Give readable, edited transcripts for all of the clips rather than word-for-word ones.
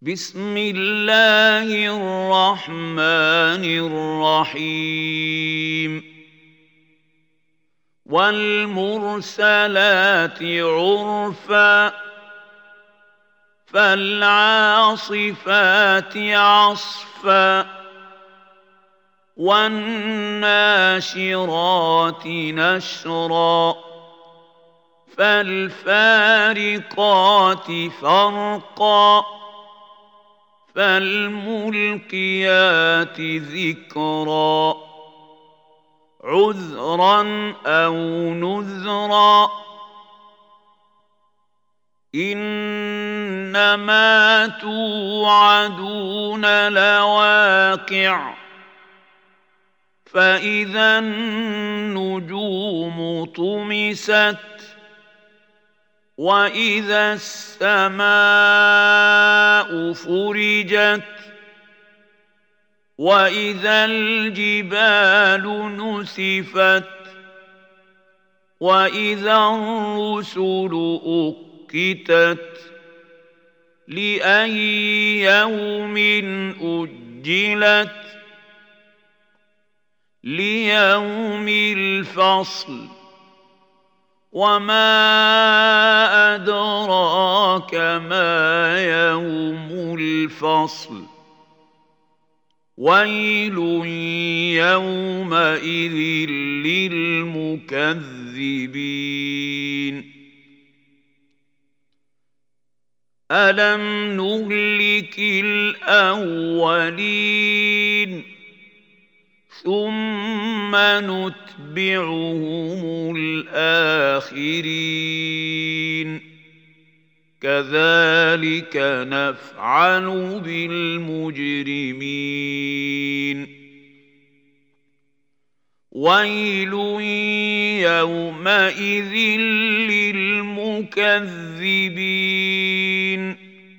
بسم الله الرحمن الرحيم والمرسلات عرفا فالعاصفات عصفا والناشرات نشرا فالفارقات فرقا فالملقيات ذكرا عذرا أو نذرا إنما توعدون لواقع فإذا النجوم طمست وإذا السماء فرجت وإذا الجبال نسفت وإذا الرسل أقتت لأي يوم أجلت ليوم الفصل وما أدراك ما يوم الفصل ويل يومئذ للمكذبين ألم نهلك الأولين ثم نتبعهم الآخرين كذلك نفعل بالمجرمين ويل يومئذ للمكذبين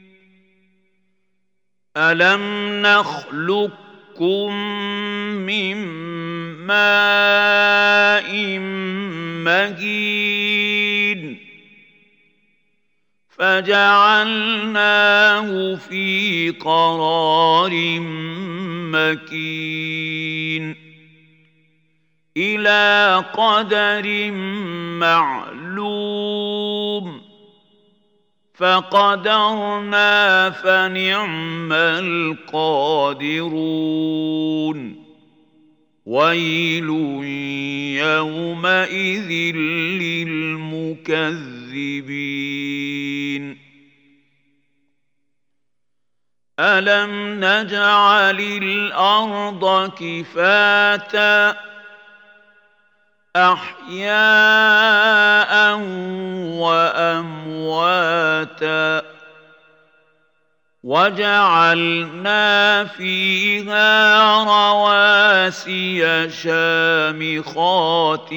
ألم نخلقكم من ماء مهين فجعلناه في قرار مكين إلى قدر معلوم فقدرنا فنعم القادرون ويل يومئذ للمكذبين ألم نجعل الأرض كفاتا أحياء وأمواتا وجعلنا فيها رواسي شامخات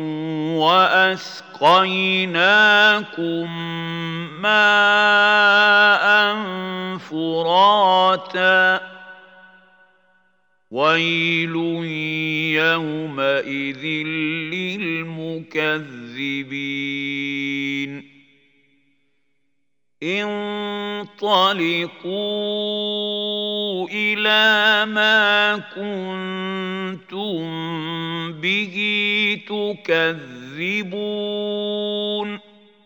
وأسقيناكم ماء فراتا ويل يومئذ للمكذبين انطلقوا إلى ما كنتم به تكذبون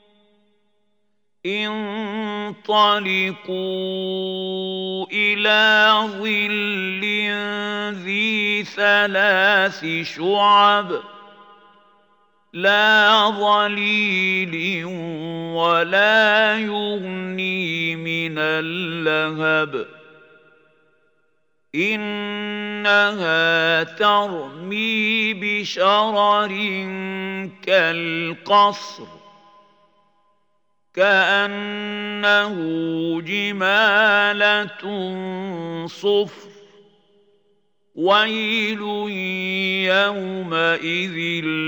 انطلقوا إلى ظل ذي ثلاث شعب لا ظليل ولا يغني من اللهب إنها ترمي بشرر كالقصر كأنه جمالة صفر ويل يومئذ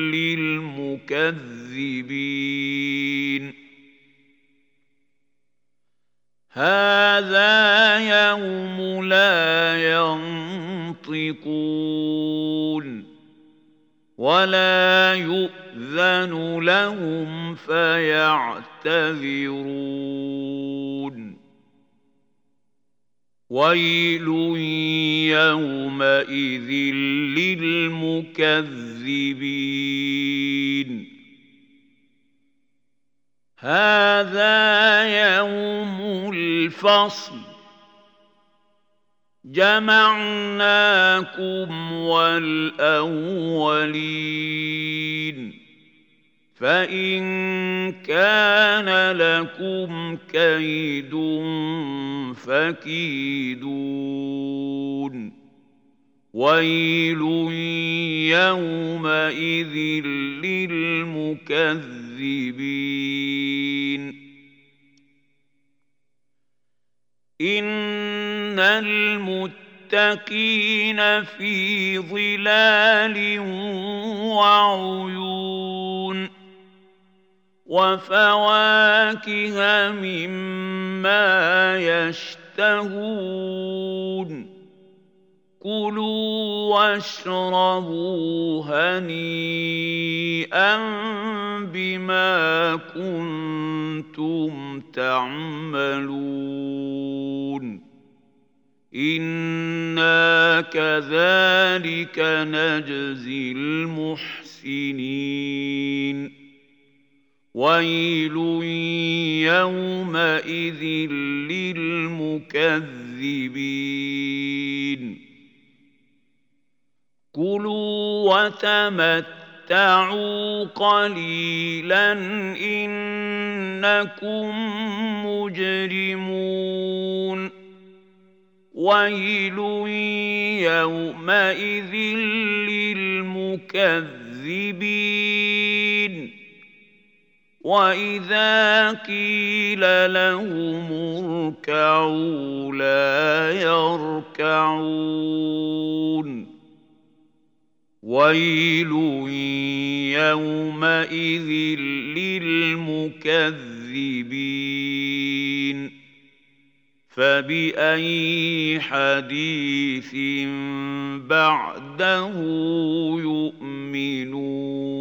للمكذبين هذا يوم لا ينطقون ولا يؤذن لهم فيعتذرون ويل يومئذ للمكذبين هذا يوم الفصل جمعناكم والأولين فإن كان لكم كيد فكيدون ويل يومئذ للمكذبين إن المتقين في ظلال وعيون وفواكه مما يشتهون كلوا واشربوا هنيئا بما كنتم تعملون إنا كذلك نجزي المحسنين ويل يومئذ للمكذبين كلوا وتمتعوا قليلا إنكم مجرمون ويل يومئذ للمكذبين وإذا قيل لهم اركعوا لا يركعون ويل يومئذ للمكذبين فبأي حديث بعده يؤمنون